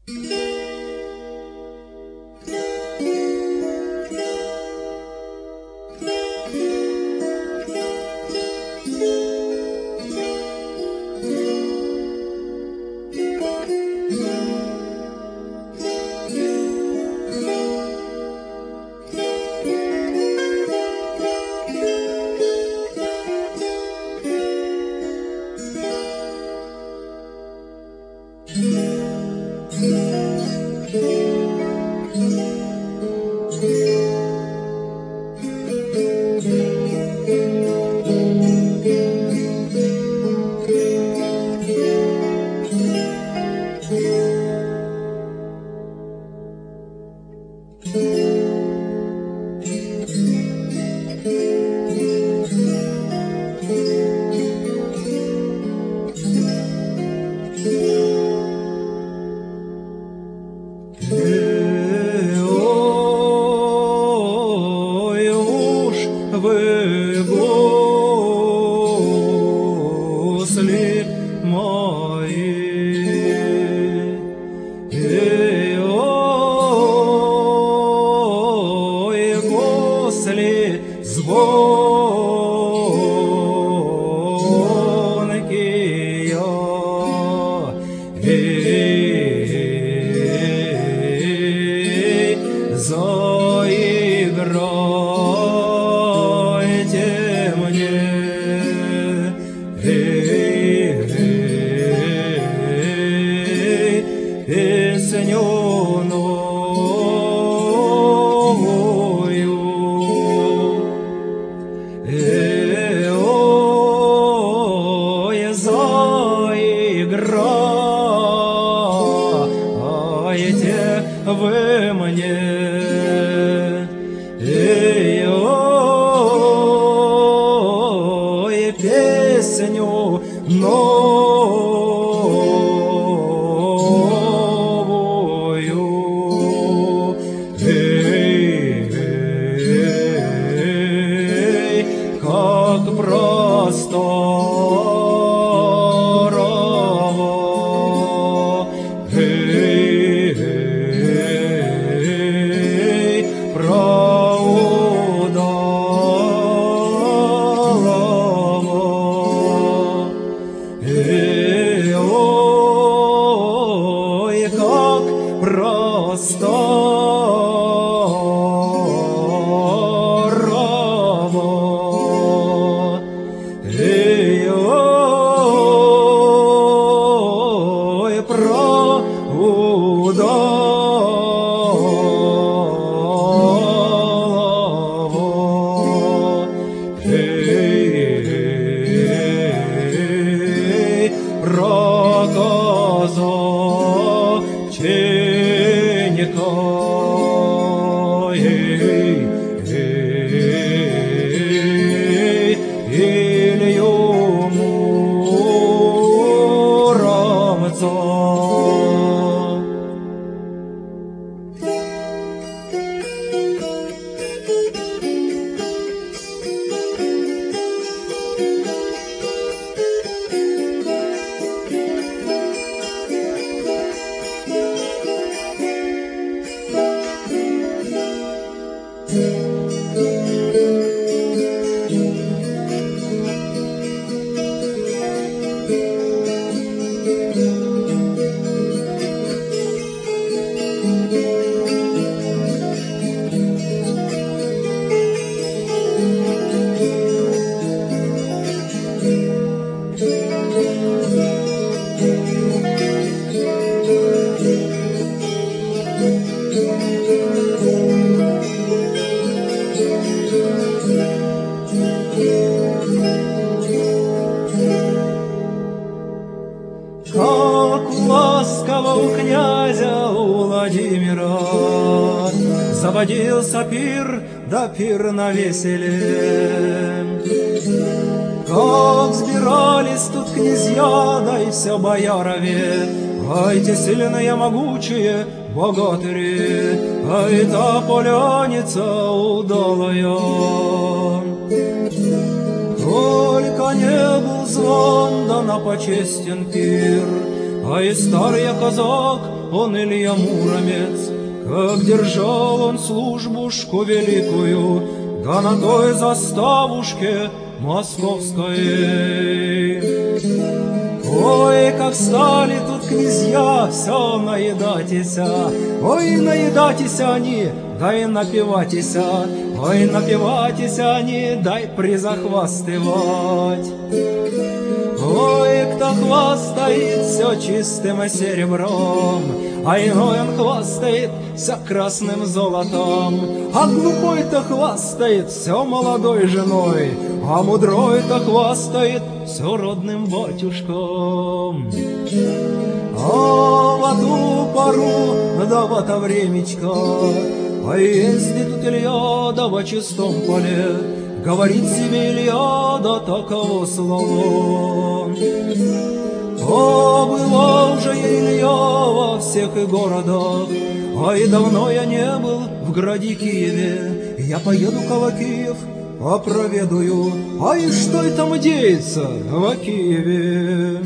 у князя Владимира заводился пир, да пир на веселе. Как сбирались тут князья, да и все боярове, ай, те сильные, могучие богатыри, ай, та поляница удалая. Только не был звон, да на почестен пир, А и старый казак, он Илья Муромец, как держал он службушку великую, да на той заставушке московской. Ой, как стали тут князья все наедатися, ой, наедатися они, да и напиватися, ой, напиватися они, дай призахвастывать. Ой, кто хвастает все чистым серебром, а иной он хвастает все красным золотом, а глупой-то хвастает все молодой женой, а мудрой-то хвастает все родным батюшком. А в эту пору, да в это времечко, поездит тут Илья, да во чистом поле, говорит себе Илья, да таково слово. О, была уже я, Илья, во всех и городах, а и давно я не был в граде Киеве. Я поеду-ка в Киев, а проведаю, а и что и там деется в Киеве.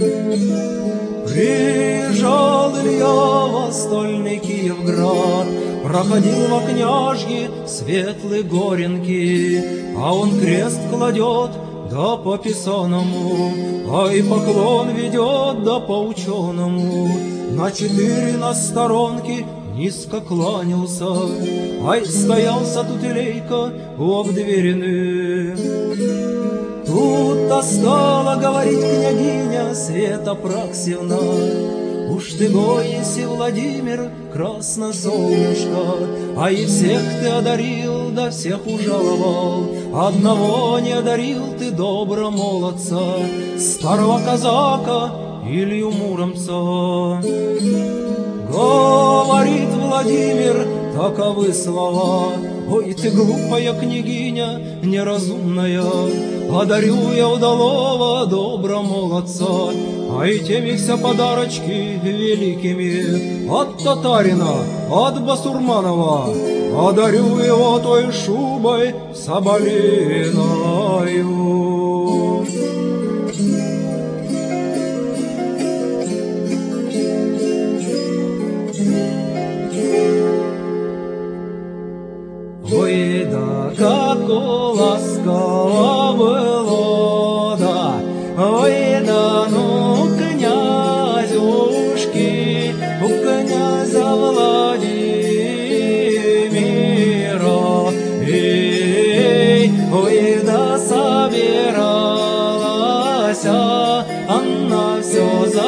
Приезжал Илья во стольный Киевград, проходил во княжьи светлые горенки, а он крест кладет, да по писаному, а и поклон ведет, да по ученому. На 4 на сторонки низко кланялся, ай, стоялся тут Илейка об дверины. Тут-то стала говорить княгиня Света Праксевна: уж ты гоиси, Владимир, красносолнышко, а и всех ты одарил, да всех ужаловал. Одного не одарил ты, добра молодца, старого казака Илью Муромца. Говорит Владимир таковы слова: ой, ты глупая княгиня, неразумная, одарю я удалого добра молодца, а и теми вся подарочки великими от татарина, от басурманова, одарю его той шубой соболиною. Ой, да как ласково было, да, ой, да ну князюшки, у князя Владимира, ой, да собиралась она все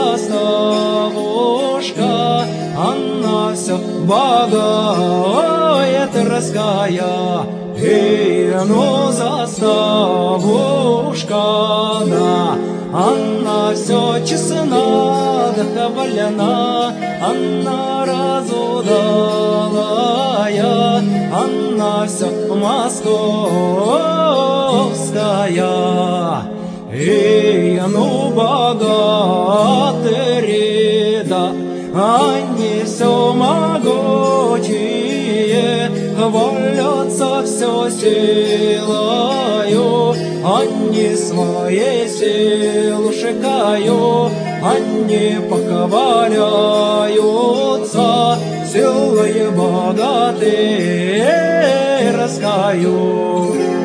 заставушка, она все богая Тверская, ну заставушка, да, она все честна, да хваляна, она разудалая, она все московская, ну богатыри, да, они все могучие, хвалятся все силою, они своей силу шикаю, они похваляются силой богатырскою.